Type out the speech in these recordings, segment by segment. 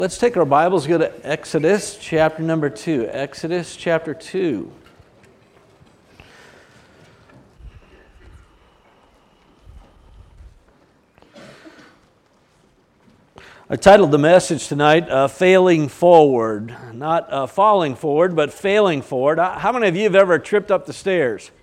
Let's take our Bibles, go to Exodus chapter number 2. Exodus chapter 2. I titled the message tonight, Failing Forward. Not falling forward, but failing forward. How many of you have ever tripped up the stairs?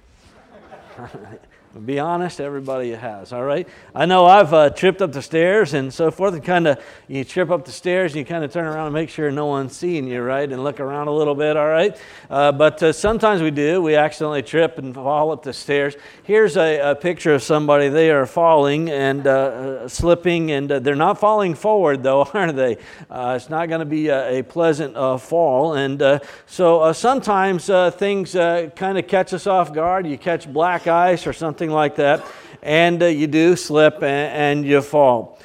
Be honest, everybody has, all right? I know I've tripped up the stairs and so forth, and you trip up the stairs and you kind of turn around and make sure no one's seeing you, right? And look around a little bit, all right? But sometimes we accidentally trip and fall up the stairs. Here's a picture of somebody. They are falling and slipping, and they're not falling forward, though, are they? It's not going to be a pleasant fall. And so sometimes things kind of catch us off guard. You catch black ice or something like that, and you do slip and you fall.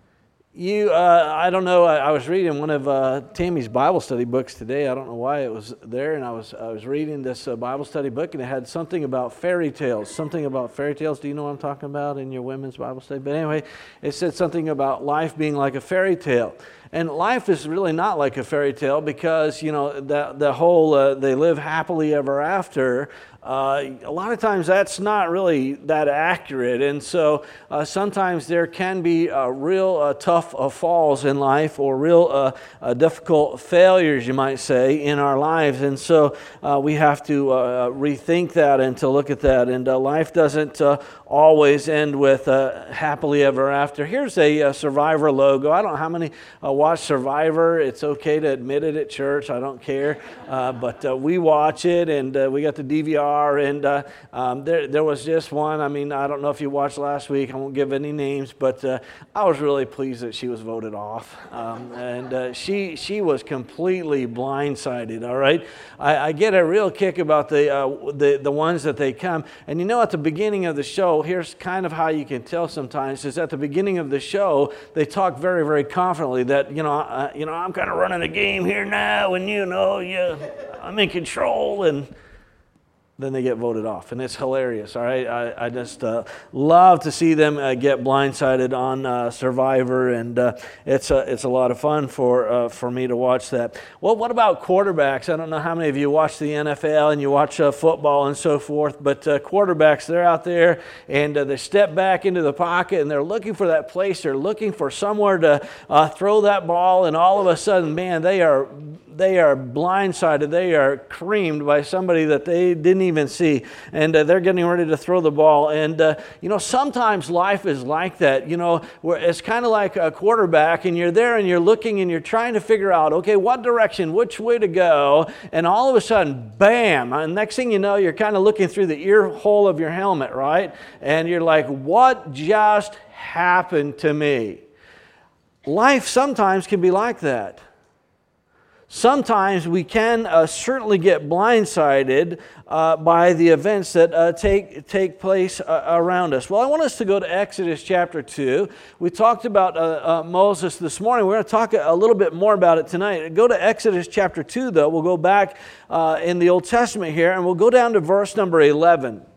I don't know, I was reading one of Tammy's Bible study books today. I don't know why it was there, and I was reading this Bible study book, and it had something about fairy tales. Do you know what I'm talking about in your women's Bible study? But anyway, it said something about life being like a fairy tale. And life is really not like a fairy tale because, you know, the whole they live happily ever after, a lot of times that's not really that accurate. And so sometimes there can be real tough falls in life, or real difficult failures, you might say, in our lives. And so we have to rethink that and to look at that. And life doesn't always end with happily ever after. Here's a Survivor logo. I don't know how many watch Survivor. It's okay to admit it at church. I don't care. But we watch it, and we got the DVR. And there was just one. I mean, I don't know if you watched last week. I won't give any names, but I was really pleased that she was voted off. And she was completely blindsided. All right, I get a real kick about the ones that they come. And you know, at the beginning of the show, here's kind of how you can tell sometimes. Is at the beginning of the show, they talk very, very confidently that I'm kind of running a game here now, and I'm in control, and then they get voted off, and it's hilarious. All right, I just love to see them get blindsided on Survivor, and it's a lot of fun for me to watch that. Well, what about quarterbacks? I don't know how many of you watch the NFL and you watch football and so forth, but quarterbacks, they're out there and they step back into the pocket and they're looking for that place. They're looking for somewhere to throw that ball, and all of a sudden, man, they are blindsided. They are creamed by somebody that they didn't even see, and they're getting ready to throw the ball. And sometimes life is like that, where it's kind of like a quarterback, and you're there and you're looking and you're trying to figure out, okay, what direction, which way to go, and all of a sudden, bam, and next thing you know, you're kind of looking through the ear hole of your helmet, right? And you're like, what just happened to me? Life sometimes can be like that. Sometimes we can certainly get blindsided by the events that take place around us. Well, I want us to go to Exodus chapter 2. We talked about Moses this morning. We're going to talk a little bit more about it tonight. Go to Exodus chapter 2, though. We'll go back in the Old Testament here, and we'll go down to verse number 11.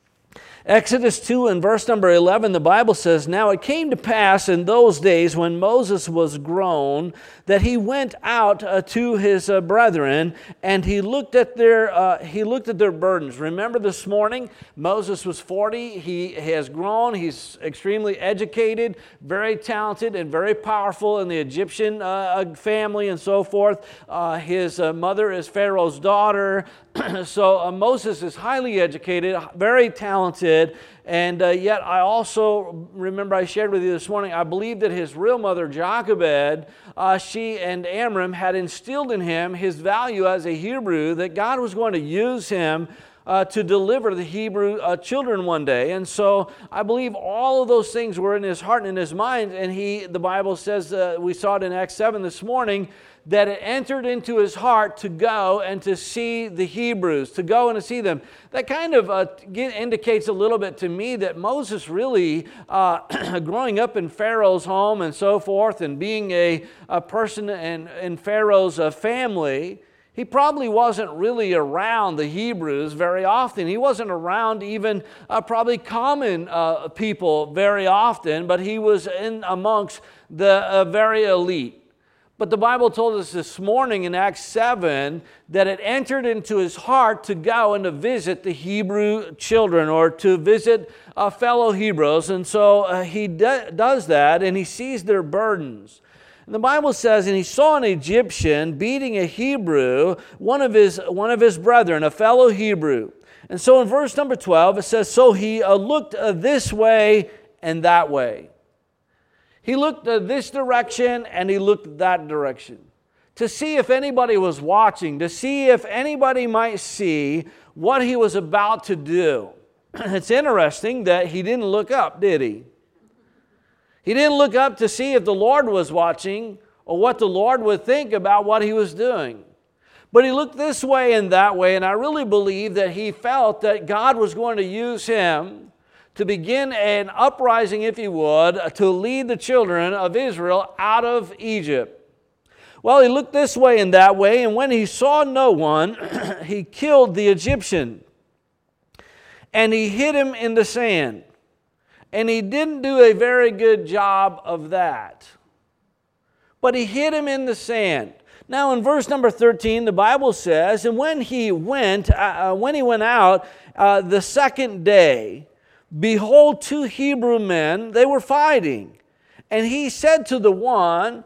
Exodus 2 and verse number 11, the Bible says, "Now it came to pass in those days when Moses was grown that he went out to his brethren, and he looked at their burdens." Remember this morning, Moses was 40. He has grown. He's extremely educated, very talented, and very powerful in the Egyptian family and so forth. His mother is Pharaoh's daughter. So Moses is highly educated, very talented, and yet I also remember I shared with you this morning, I believe that his real mother, Jochebed, she and Amram had instilled in him his value as a Hebrew, that God was going to use him to deliver the Hebrew children one day. And so I believe all of those things were in his heart and in his mind, and the Bible says, we saw it in Acts 7 this morning, that it entered into his heart to go and to see the Hebrews, to go and to see them. That kind of indicates a little bit to me that Moses really, growing up in Pharaoh's home and so forth, and being a person in Pharaoh's family, he probably wasn't really around the Hebrews very often. He wasn't around even probably common people very often, but he was in amongst the very elite. But the Bible told us this morning in Acts 7 that it entered into his heart to go and to visit the Hebrew children, or to visit fellow Hebrews. And so he does that, and he sees their burdens. And the Bible says, and he saw an Egyptian beating a Hebrew, one of his brethren, a fellow Hebrew. And so in verse number 12 it says, so he looked this way and that way. He looked this direction and he looked that direction to see if anybody was watching, to see if anybody might see what he was about to do. It's interesting that he didn't look up, did he? He didn't look up to see if the Lord was watching or what the Lord would think about what he was doing. But he looked this way and that way, and I really believe that he felt that God was going to use him to begin an uprising, if he would, to lead the children of Israel out of Egypt. Well, he looked this way and that way, and when he saw no one, he killed the Egyptian, and he hid him in the sand. And he didn't do a very good job of that. But he hid him in the sand. Now in verse number 13, the Bible says, and when he went out the second day, behold, 2 Hebrew men, they were fighting. And he said to the one,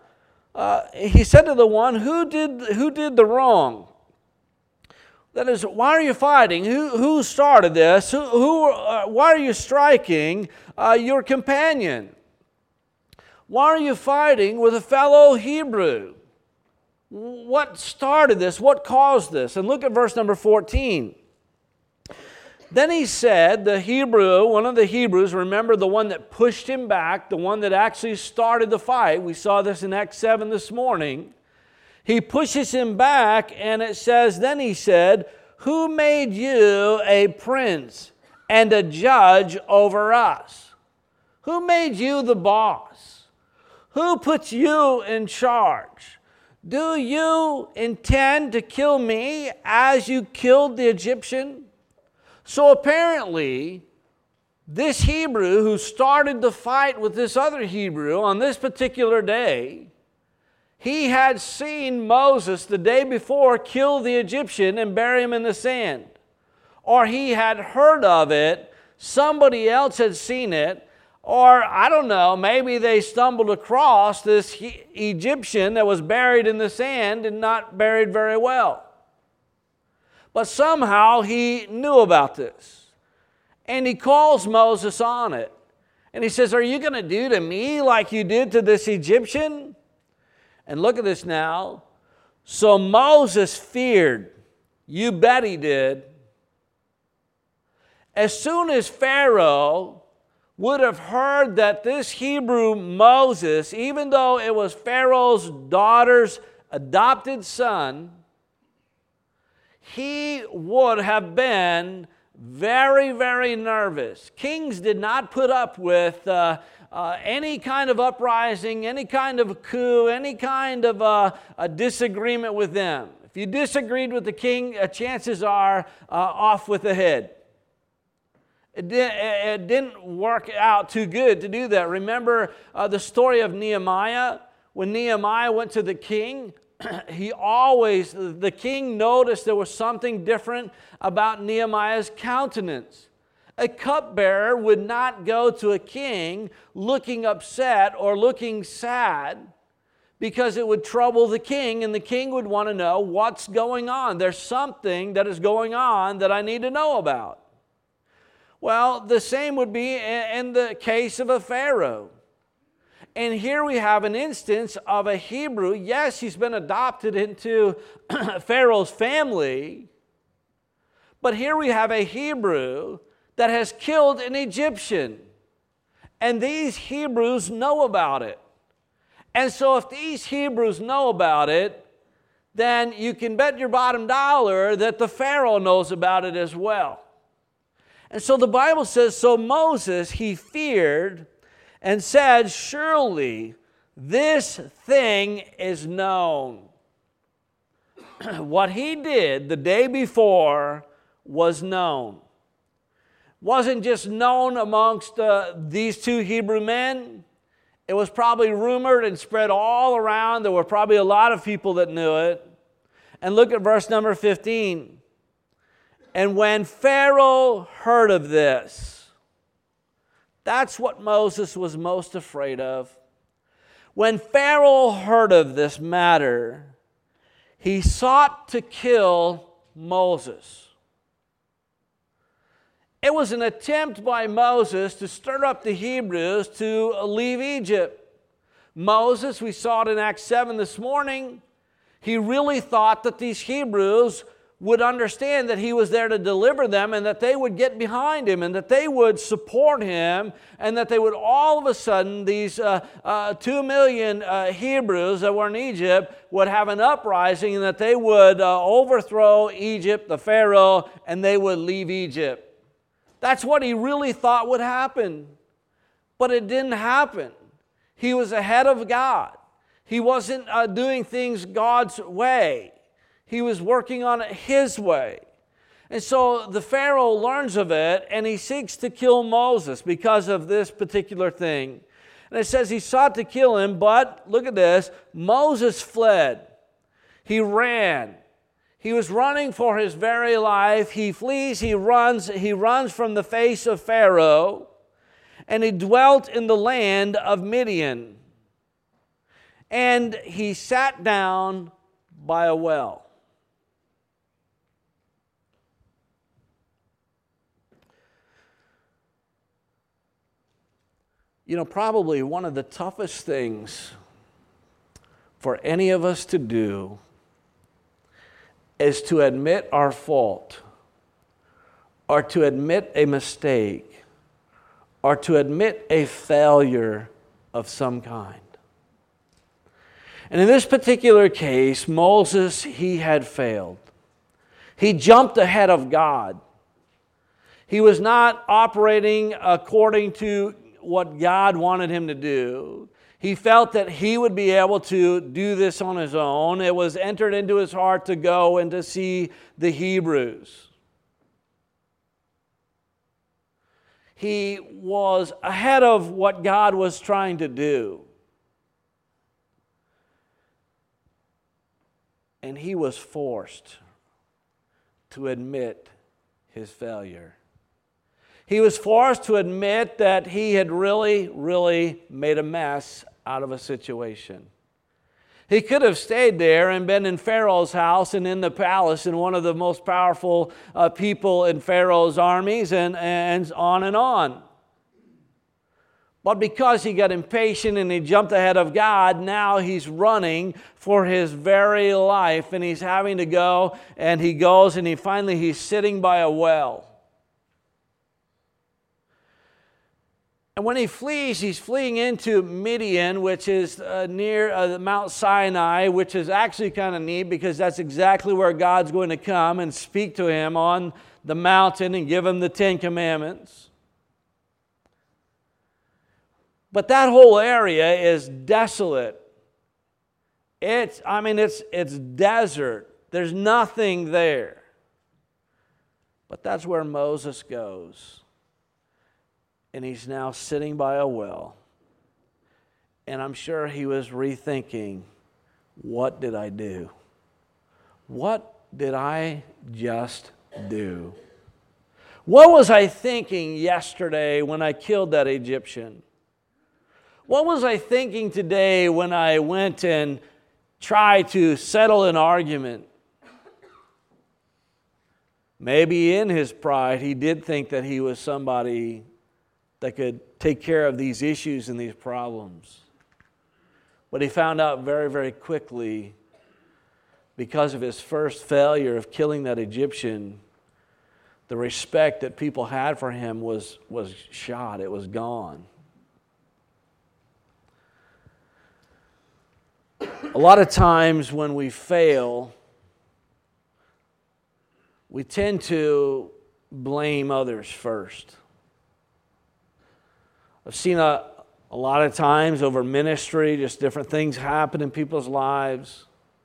who did the wrong? That is, why are you fighting? Who started this? Why are you striking your companion? Why are you fighting with a fellow Hebrew? What started this? What caused this? And look at verse number 14. Then he said, one of the Hebrews, remember the one that pushed him back, the one that actually started the fight. We saw this in Acts 7 this morning. He pushes him back, and it says, then he said, who made you a prince and a judge over us? Who made you the boss? Who put you in charge? Do you intend to kill me as you killed the Egyptian? So apparently, this Hebrew who started the fight with this other Hebrew on this particular day, he had seen Moses the day before kill the Egyptian and bury him in the sand. Or he had heard of it, somebody else had seen it, or I don't know, maybe they stumbled across this Egyptian that was buried in the sand and not buried very well. But somehow he knew about this. And he calls Moses on it. And he says, are you going to do to me like you did to this Egyptian? And look at this now. So Moses feared. You bet he did. As soon as Pharaoh would have heard that this Hebrew Moses, even though it was Pharaoh's daughter's adopted son, he would have been very, very nervous. Kings did not put up with any kind of uprising, any kind of coup, any kind of a disagreement with them. If you disagreed with the king, chances are off with the head. It didn't work out too good to do that. Remember the story of Nehemiah? When Nehemiah went to the king, the king noticed there was something different about Nehemiah's countenance. A cupbearer would not go to a king looking upset or looking sad, because it would trouble the king, and the king would want to know what's going on. There's something that is going on that I need to know about. Well, the same would be in the case of a Pharaoh. And here we have an instance of a Hebrew. Yes, he's been adopted into Pharaoh's family, but here we have a Hebrew that has killed an Egyptian. And these Hebrews know about it. And so if these Hebrews know about it, then you can bet your bottom dollar that the Pharaoh knows about it as well. And so the Bible says, so Moses, he feared and said, surely this thing is known. What he did the day before was known. Wasn't just known amongst these 2 Hebrew men. It was probably rumored and spread all around. There were probably a lot of people that knew it. And look at verse number 15. And when Pharaoh heard of this, that's what Moses was most afraid of. When Pharaoh heard of this matter, he sought to kill Moses. It was an attempt by Moses to stir up the Hebrews to leave Egypt. Moses, we saw it in Acts 7 this morning, he really thought that these Hebrews would understand that he was there to deliver them and that they would get behind him and that they would support him and that they would all of a sudden, these 2 million Hebrews that were in Egypt would have an uprising and that they would overthrow Egypt, the Pharaoh, and they would leave Egypt. That's what he really thought would happen. But it didn't happen. He was ahead of God. He wasn't doing things God's way. He was working on it his way. And so the Pharaoh learns of it and he seeks to kill Moses because of this particular thing. And it says he sought to kill him, but look at this, Moses fled. He ran. He was running for his very life. He flees, he runs from the face of Pharaoh, and he dwelt in the land of Midian. And he sat down by a well. You know, probably one of the toughest things for any of us to do is to admit our fault, or to admit a mistake, or to admit a failure of some kind. And in this particular case, Moses, he had failed. He jumped ahead of God. He was not operating according to what God wanted him to do. He felt that he would be able to do this on his own. It was entered into his heart to go and to see the Hebrews. He was ahead of what God was trying to do. And he was forced to admit his failure. He was forced to admit that he had really made a mess out of a situation. He could have stayed there and been in Pharaoh's house and in the palace and one of the most powerful people in Pharaoh's armies and on and on. But because he got impatient and he jumped ahead of God, now he's running for his very life and he's having to go, and he goes and he's sitting by a well. And when he flees, he's fleeing into Midian, which is near Mount Sinai, which is actually kind of neat because that's exactly where God's going to come and speak to him on the mountain and give him the 10 Commandments. But that whole area is desolate. It's desert. There's nothing there. But that's where Moses goes. And he's now sitting by a well. And I'm sure he was rethinking, what did I do? What did I just do? What was I thinking yesterday when I killed that Egyptian? What was I thinking today when I went and tried to settle an argument? Maybe in his pride, he did think that he was somebody that could take care of these issues and these problems. But he found out very quickly, because of his first failure of killing that Egyptian, the respect that people had for him was shot. It was gone. A lot of times when we fail, we tend to blame others first. I've seen a lot of times over ministry, just different things happen in people's lives.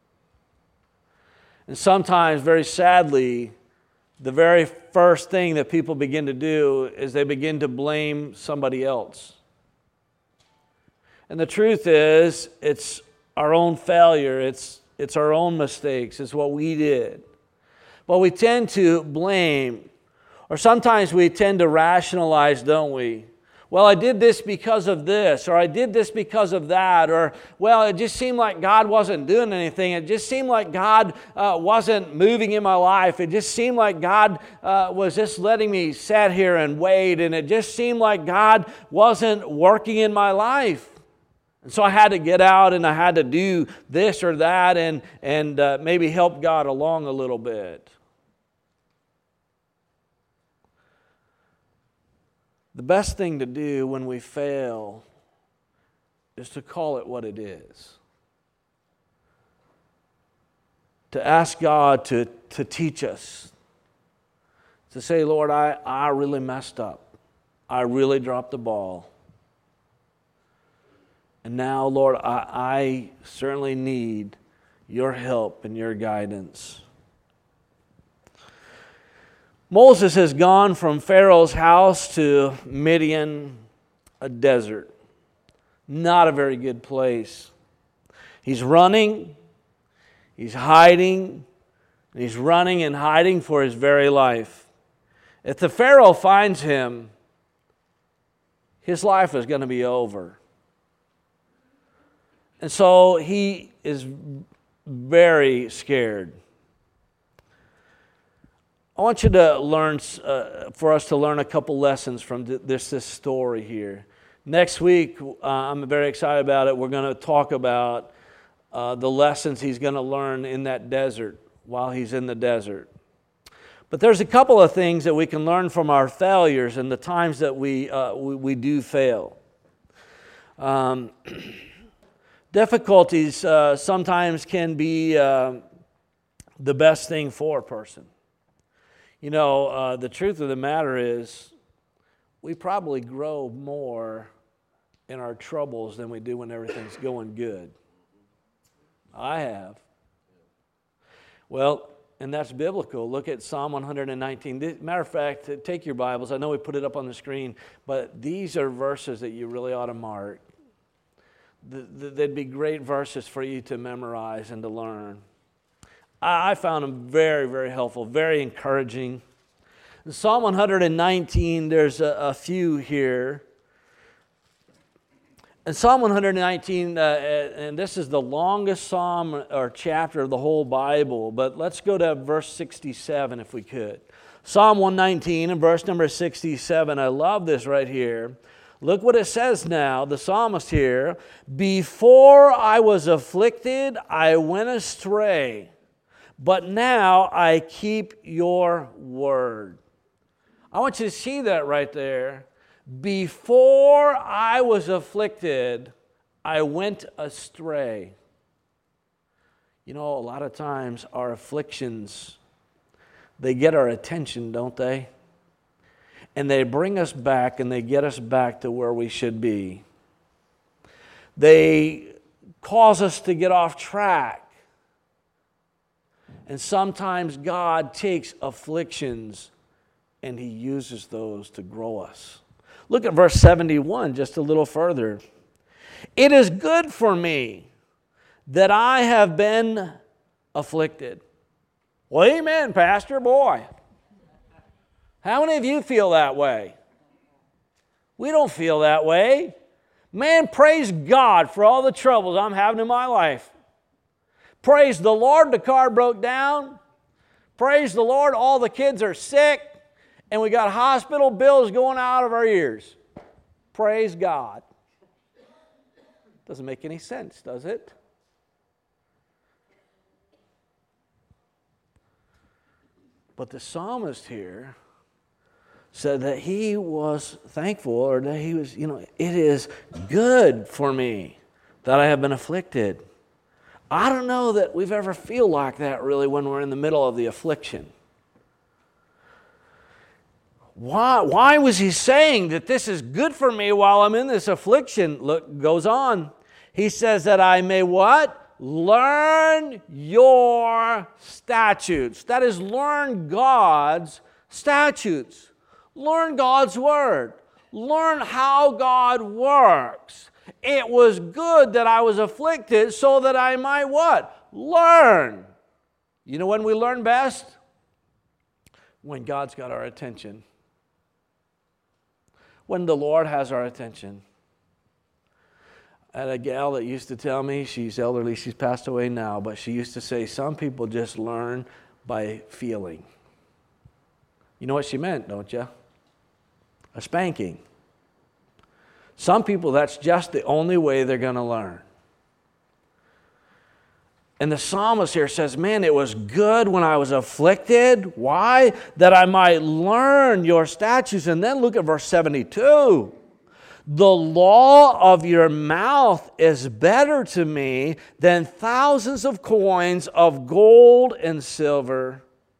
And sometimes, very sadly, the very first thing that people begin to do is they begin to blame somebody else. And the truth is, it's our own failure. It's our own mistakes. It's what we did. But we tend to blame, or sometimes we tend to rationalize, don't we? Well, I did this because of this, or I did this because of that, or, well, it just seemed like God wasn't doing anything. It just seemed like God wasn't moving in my life. It just seemed like God was just letting me sit here and wait, and it just seemed like God wasn't working in my life. And so I had to get out and I had to do this or that and maybe help God along a little bit. The best thing to do when we fail is to call it what it is. To ask God to teach us. To say, Lord, I really messed up. I really dropped the ball. And now, Lord, I certainly need your help and your guidance. Moses has gone from Pharaoh's house to Midian, a desert. Not a very good place. He's running, he's hiding, and he's running and hiding for his very life. If the Pharaoh finds him, his life is going to be over. And so he is very scared. I want you to learn, for us to learn a couple lessons from this story here. Next week, I'm very excited about it. We're going to talk about the lessons he's going to learn in that desert while he's in the desert. But there's a couple of things that we can learn from our failures and the times that we do fail. Difficulties sometimes can be the best thing for a person. You know, the truth of the matter is we probably grow more in our troubles than we do when everything's going good. I have. Well, and that's biblical. Look at Psalm 119. Matter of fact, take your Bibles. I know we put it up on the screen, but these are verses that you really ought to mark. They'd be great verses for you to memorize and to learn. I found them very, very helpful, very encouraging. In Psalm 119, there's a few here. In Psalm 119, and this is the longest psalm or chapter of the whole Bible, but let's go to verse 67 if we could. Psalm 119 and verse number 67. I love this right here. Look what it says now, the psalmist here. Before I was afflicted, I went astray. But now I keep your word. I want you to see that right there. Before I was afflicted, I went astray. You know, a lot of times our afflictions, they get our attention, don't they? And they bring us back and they get us back to where we should be. They cause us to get off track. And sometimes God takes afflictions and He uses those to grow us. Look at verse 71 just a little further. It is good for me that I have been afflicted. Well, amen, Pastor, boy. How many of you feel that way? We don't feel that way. Man, praise God for all the troubles I'm having in my life. Praise the Lord, the car broke down. Praise the Lord, all the kids are sick. And we got hospital bills going out of our ears. Praise God. Doesn't make any sense, does it? But the psalmist here said that he was thankful, or that he was, it is good for me that I have been afflicted. I don't know that we've ever feel like that really when we're in the middle of the affliction. Why was he saying that this is good for me while I'm in this affliction? Look, goes on. He says that I may what? Learn your statutes. That is, learn God's statutes. Learn God's word. Learn how God works. It was good that I was afflicted so that I might what? Learn. You know when we learn best? When God's got our attention. When the Lord has our attention. I had a gal that used to tell me, she's elderly, she's passed away now, but she used to say, some people just learn by feeling. You know what she meant, don't you? A spanking. Some people, that's just the only way they're going to learn. And the psalmist here says, man, it was good when I was afflicted. Why? That I might learn your statutes. And then look at verse 72. The law of your mouth is better to me than thousands of coins of gold and silver.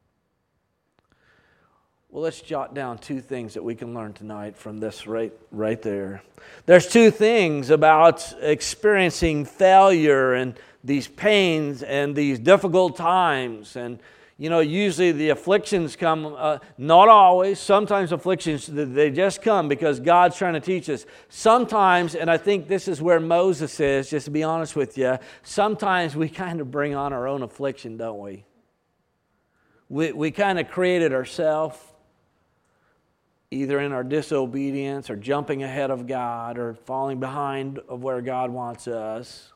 Well, let's jot down two things that we can learn tonight from this right there. There's two things about experiencing failure and these pains and these difficult times. And, you know, usually the afflictions come, not always. Sometimes afflictions, they just come because God's trying to teach us. Sometimes, and I think this is where Moses is, just to be honest with you, sometimes we kind of bring on our own affliction, don't we? We kind of create it ourselves, either in our disobedience or jumping ahead of God or falling behind of where God wants us.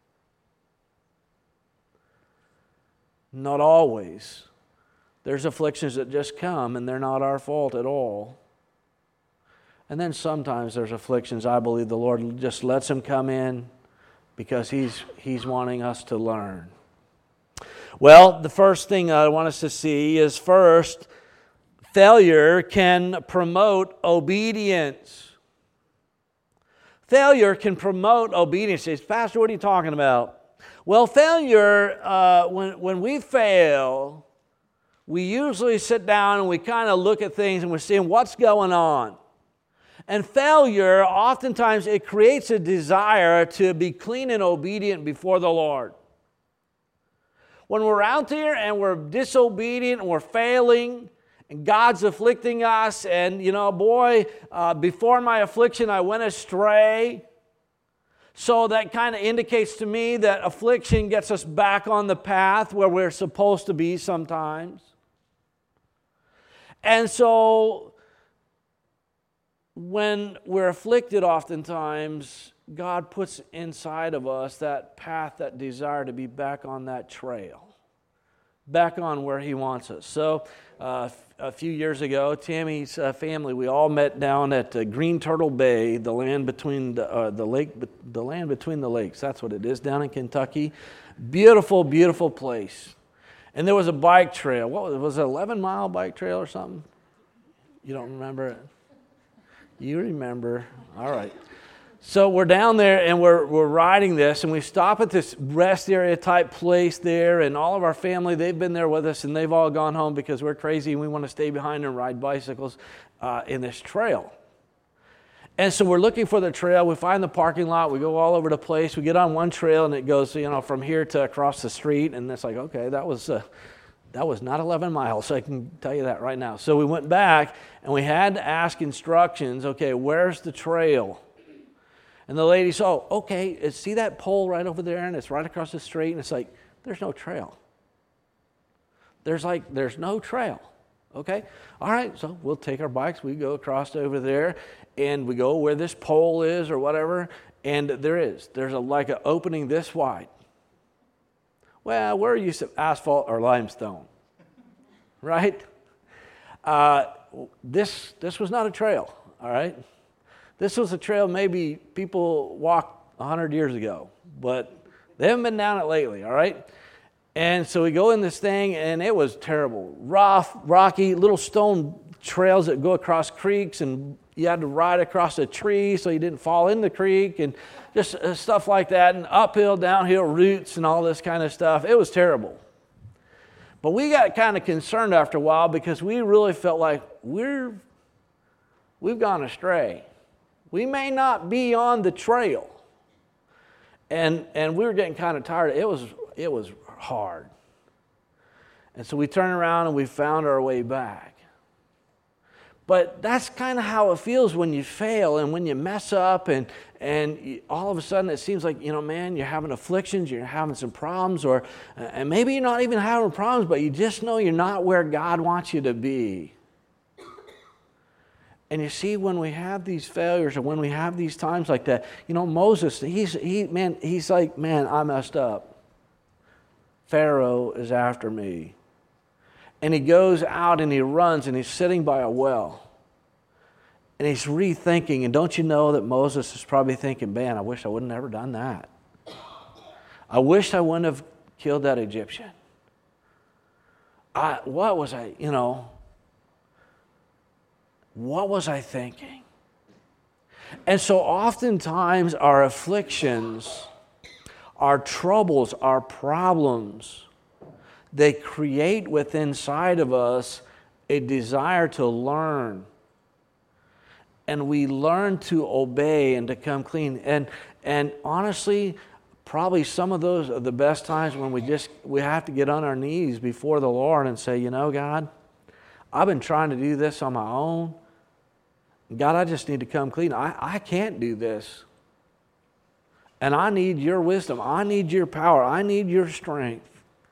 Not always. There's afflictions that just come and they're not our fault at all. And then sometimes there's afflictions, I believe the Lord just lets them come in because He's wanting us to learn. Well, the first thing I want us to see is first, failure can promote obedience. Failure can promote obedience. He says, Pastor, what are you talking about? Well, failure, when we fail, we usually sit down and we kind of look at things and we're seeing what's going on. And failure, oftentimes, it creates a desire to be clean and obedient before the Lord. When we're out there and we're disobedient and we're failing, and God's afflicting us, and, you know, before my affliction I went astray. So that kind of indicates to me that affliction gets us back on the path where we're supposed to be sometimes. And so when we're afflicted oftentimes, God puts inside of us that path, that desire to be back on that trail, back on where He wants us. So a few years ago, Tammy's family, we all met down at Green Turtle Bay, the land between the land between the lakes. That's what it is, down in Kentucky. Beautiful, beautiful place. And there was a bike trail. What was it? 11-mile bike trail or something? You don't remember it? You remember? All right. So we're down there and we're riding this, and we stop at this rest area type place there, and all of our family, they've been there with us, and they've all gone home because we're crazy and we want to stay behind and ride bicycles in this trail. And so we're looking for the trail. We find the parking lot. We go all over the place. We get on one trail and it goes, you know, from here to across the street, and it's like, okay, that was not 11 miles, so I can tell you that right now. So we went back and we had to ask instructions, okay, where's the trail? And the lady said, oh, okay, see that pole right over there, and it's right across the street, and it's like, there's no trail. There's no trail, okay? All right, so we'll take our bikes, we go across over there, and we go where this pole is or whatever, and there's like an opening this wide. Well, we're used to asphalt or limestone, right? This was not a trail, all right? This was a trail maybe people walked 100 years ago, but they haven't been down it lately, all right? And so we go in this thing, and it was terrible. Rough, rocky, little stone trails that go across creeks, and you had to ride across a tree so you didn't fall in the creek, and just stuff like that, and uphill, downhill routes and all this kind of stuff. It was terrible. But we got kind of concerned after a while because we really felt like we've gone astray. We may not be on the trail. And we were getting kind of tired. It was hard. And so we turned around and we found our way back. But that's kind of how it feels when you fail and when you mess up and all of a sudden it seems like, man, you're having afflictions, you're having some problems, and maybe you're not even having problems, but you just know you're not where God wants you to be. And you see, when we have these failures or when we have these times like that, Moses, he's like, man, I messed up. Pharaoh is after me. And he goes out and he runs and he's sitting by a well. And he's rethinking. And don't you know that Moses is probably thinking, man, I wish I wouldn't have ever done that. I wish I wouldn't have killed that Egyptian. What was I thinking? And so oftentimes our afflictions, our troubles, our problems, they create within inside of us a desire to learn. And we learn to obey and to come clean. And honestly, probably some of those are the best times when we have to get on our knees before the Lord and say, God, I've been trying to do this on my own. God, I just need to come clean. I can't do this. And I need your wisdom. I need your power. I need your strength.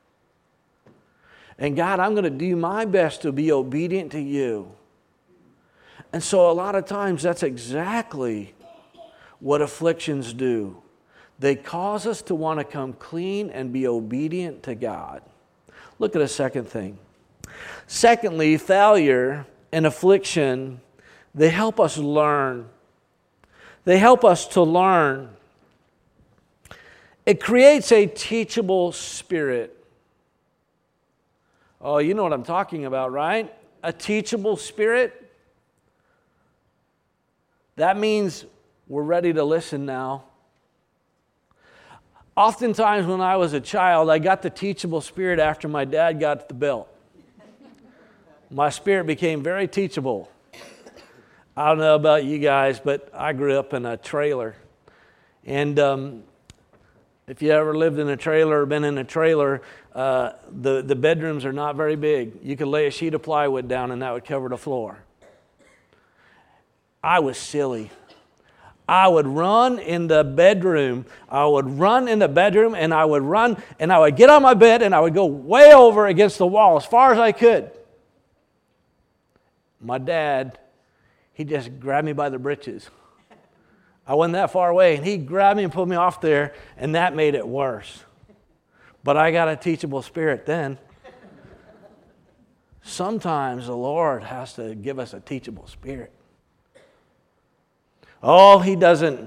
And God, I'm going to do my best to be obedient to you. And so a lot of times that's exactly what afflictions do. They cause us to want to come clean and be obedient to God. Look at a second thing. Secondly, failure and affliction, they help us learn. They help us to learn. It creates a teachable spirit. Oh, you know what I'm talking about, right? A teachable spirit. That means we're ready to listen now. Oftentimes when I was a child, I got the teachable spirit after my dad got the belt. My spirit became very teachable. I don't know about you guys, but I grew up in a trailer. And if you ever lived in a trailer or been in a trailer, the bedrooms are not very big. You could lay a sheet of plywood down and that would cover the floor. I was silly. I would run in the bedroom. And I would run and I would get on my bed and I would go way over against the wall as far as I could. My dad, he just grabbed me by the britches. I wasn't that far away, and he grabbed me and pulled me off there, and that made it worse. But I got a teachable spirit then. Sometimes the Lord has to give us a teachable spirit. Oh, he doesn't,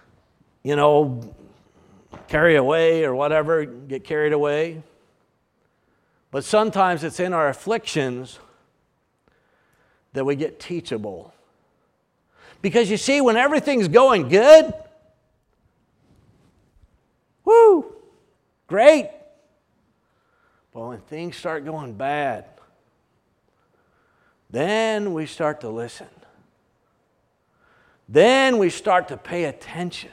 carry away or whatever, get carried away. But sometimes it's in our afflictions that we get teachable. Because you see, when everything's going good, woo, great. But when things start going bad, then we start to listen. Then we start to pay attention.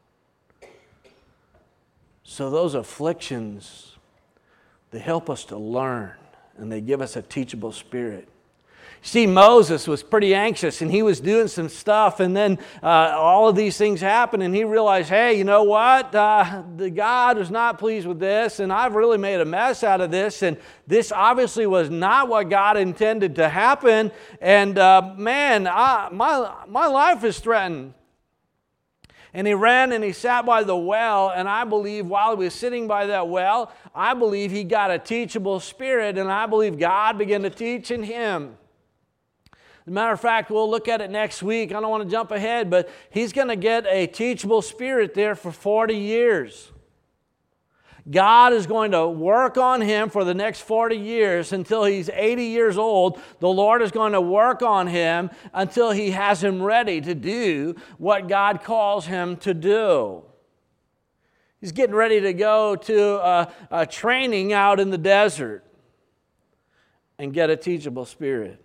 So those afflictions, they help us to learn, and they give us a teachable spirit. See, Moses was pretty anxious, and he was doing some stuff, and then all of these things happened, and he realized, hey, you know what? The God is not pleased with this, and I've really made a mess out of this, and this obviously was not what God intended to happen, and my life is threatened. And he ran and he sat by the well, and I believe while he was sitting by that well, I believe he got a teachable spirit, and I believe God began to teach in him. As a matter of fact, we'll look at it next week. I don't want to jump ahead, but he's going to get a teachable spirit there for 40 years. God is going to work on him for the next 40 years until he's 80 years old. The Lord is going to work on him until he has him ready to do what God calls him to do. He's getting ready to go to a training out in the desert and get a teachable spirit.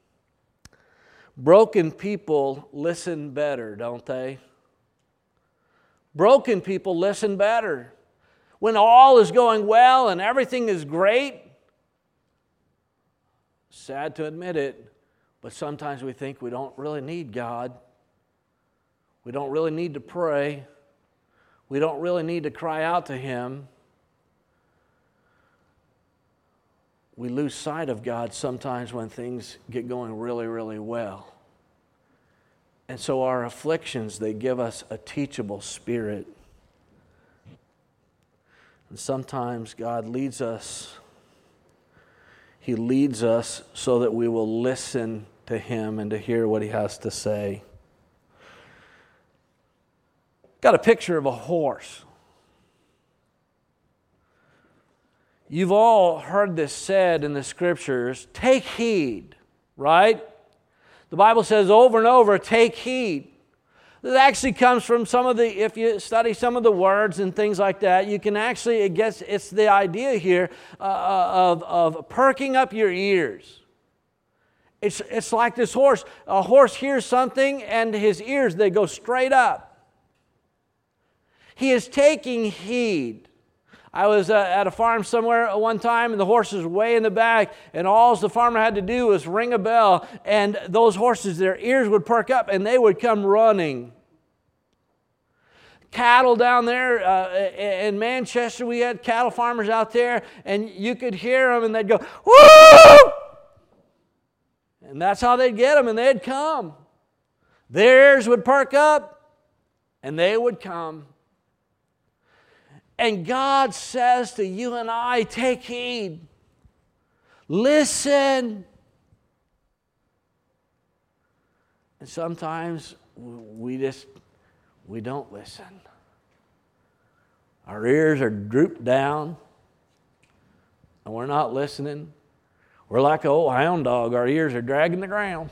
Broken people listen better, don't they? Broken people listen better. When all is going well and everything is great, sad to admit it, But sometimes we think we don't really need God. We don't really need to pray. We don't really need to cry out to Him. We lose sight of God sometimes when things get going really, really well. And so our afflictions, they give us a teachable spirit. And sometimes God leads us. He leads us so that we will listen to Him and to hear what He has to say. Got a picture of a horse. You've all heard this said in the Scriptures, take heed, right? The Bible says over and over, take heed. This actually comes from some of the, if you study some of the words and things like that, you can actually, it's the idea here of perking up your ears. It's like this horse. A horse hears something and his ears, they go straight up. He is taking heed. I was at a farm somewhere one time, and the horse was way in the back, and all the farmer had to do was ring a bell, and those horses, their ears would perk up, and they would come running. Cattle down there in Manchester, we had cattle farmers out there, and you could hear them, and they'd go, woo! And that's how they'd get them, and they'd come. Their ears would perk up, and they would come. And God says to you and I, take heed. Listen. And sometimes we don't listen. Our ears are drooped down, and we're not listening. We're like an old hound dog. Our ears are dragging the ground.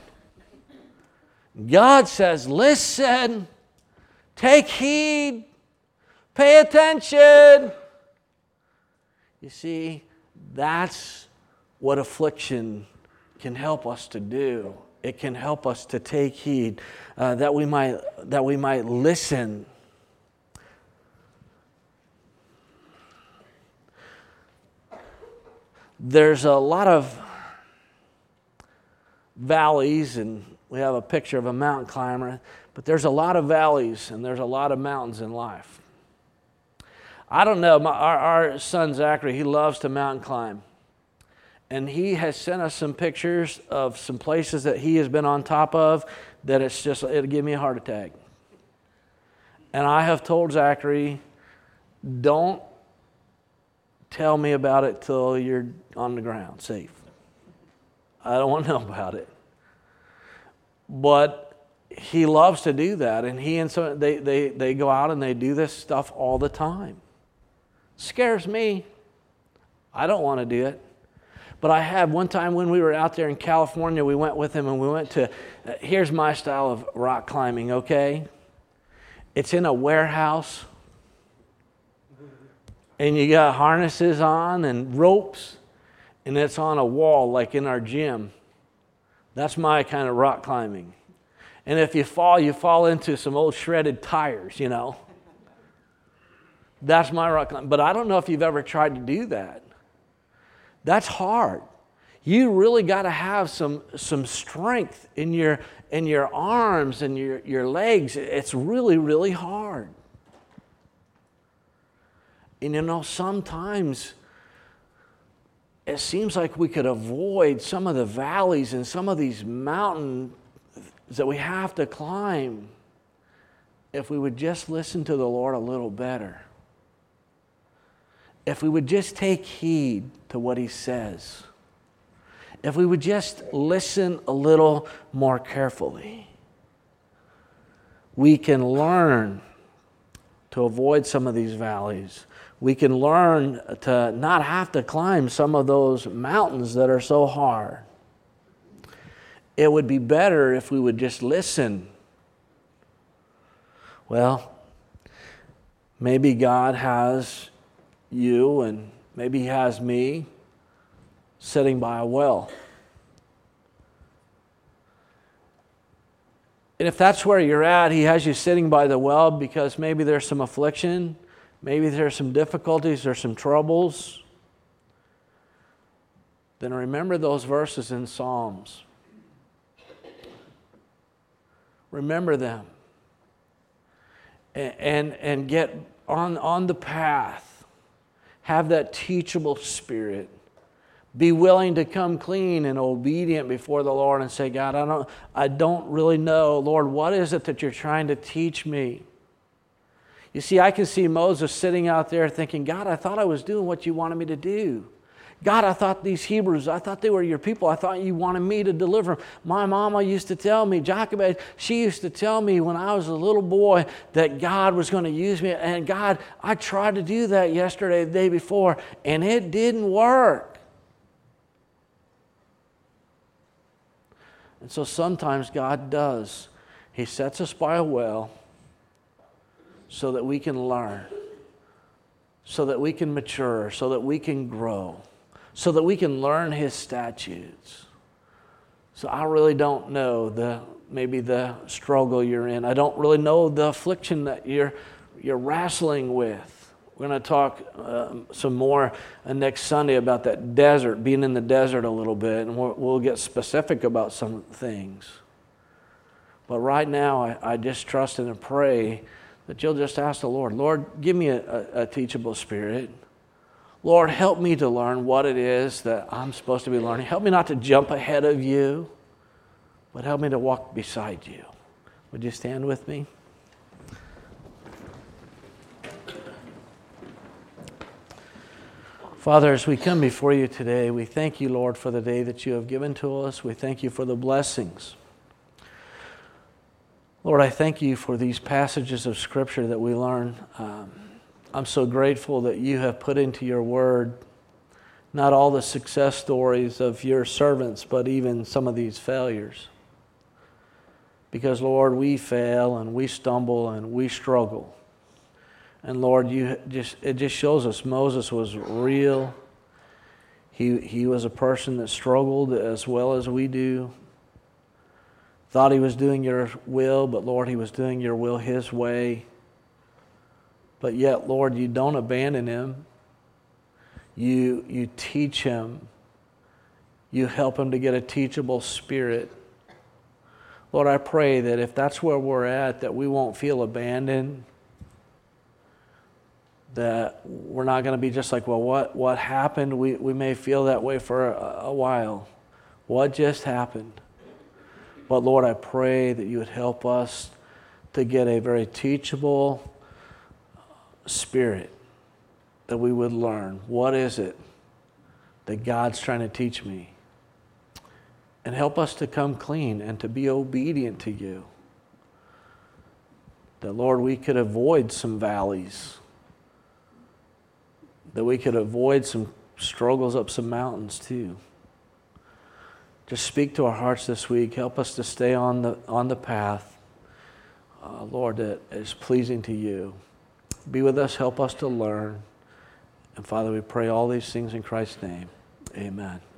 God says, listen, take heed. Pay attention. You see, that's what affliction can help us to do. It can help us to take heed, that we might listen. There's a lot of valleys, and we have a picture of a mountain climber, but there's a lot of valleys and there's a lot of mountains in life. I don't know, our son Zachary, he loves to mountain climb. And he has sent us some pictures of some places that he has been on top of that it'll give me a heart attack. And I have told Zachary, don't tell me about it till you're on the ground, safe. I don't want to know about it. But he loves to do that, and they go out and they do this stuff all the time. Scares me. I don't want to do it. But I had one time when we were out there in California, we went with him and we went to, here's my style of rock climbing, okay? It's in a warehouse, and you got harnesses on and ropes, and it's on a wall like in our gym. That's my kind of rock climbing. And if you fall into some old shredded tires, you know. That's my rock climbing. But I don't know if you've ever tried to do that. That's hard. You really got to have some strength in your arms and your legs. It's really, really hard. And you know, sometimes it seems like we could avoid some of the valleys and some of these mountains that we have to climb if we would just listen to the Lord a little better. If we would just take heed to what He says. If we would just listen a little more carefully, we can learn to avoid some of these valleys. We can learn to not have to climb some of those mountains that are so hard. It would be better if we would just listen. Well, maybe God has you, and maybe He has me sitting by a well. And if that's where you're at, He has you sitting by the well because maybe there's some affliction, maybe there's some difficulties, there's some troubles. Then remember those verses in Psalms. remember them, and get on the path. Have that teachable spirit. Be willing to come clean and obedient before the Lord and say, God, I don't really know. Lord, what is it that you're trying to teach me? You see, I can see Moses sitting out there thinking, God, I thought I was doing what you wanted me to do. God, I thought these Hebrews, I thought they were your people. I thought you wanted me to deliver them. My mama used to tell me, Jochebed, she used to tell me when I was a little boy that God was going to use me. And God, I tried to do that yesterday, the day before, and it didn't work. And so sometimes God does. He sets us by a well so that we can learn, so that we can mature, so that we can grow, so that we can learn His statutes. So I really don't know maybe the struggle you're in. I don't really know the affliction that you're wrestling with. We're going to talk some more next Sunday about that desert, being in the desert a little bit, and we'll get specific about some things. But right now, I just trust and pray that you'll just ask the Lord, Lord, give me a teachable spirit. Lord, help me to learn what it is that I'm supposed to be learning. Help me not to jump ahead of you, but help me to walk beside you. Would you stand with me? Father, as we come before you today, we thank you, Lord, for the day that you have given to us. We thank you for the blessings. Lord, I thank you for these passages of Scripture that we learn. I'm so grateful that you have put into your word not all the success stories of your servants, but even some of these failures. Because, Lord, we fail and we stumble and we struggle. And Lord, it just shows us Moses was real. He was a person that struggled as well as we do. Thought he was doing your will, but Lord, he was doing your will his way. But yet, Lord, you don't abandon him. You teach him. You help him to get a teachable spirit. Lord, I pray that if that's where we're at, that we won't feel abandoned. That we're not going to be just like, well, what happened? We may feel that way for a while. What just happened? But Lord, I pray that you would help us to get a very teachable spirit, that we would learn what is it that God's trying to teach me. And help us to come clean and to be obedient to you. That, Lord, we could avoid some valleys. That we could avoid some struggles up some mountains too. Just speak to our hearts this week. Help us to stay on the path, Lord, that is pleasing to you. Be with us. Help us to learn. And Father, we pray all these things in Christ's name. Amen.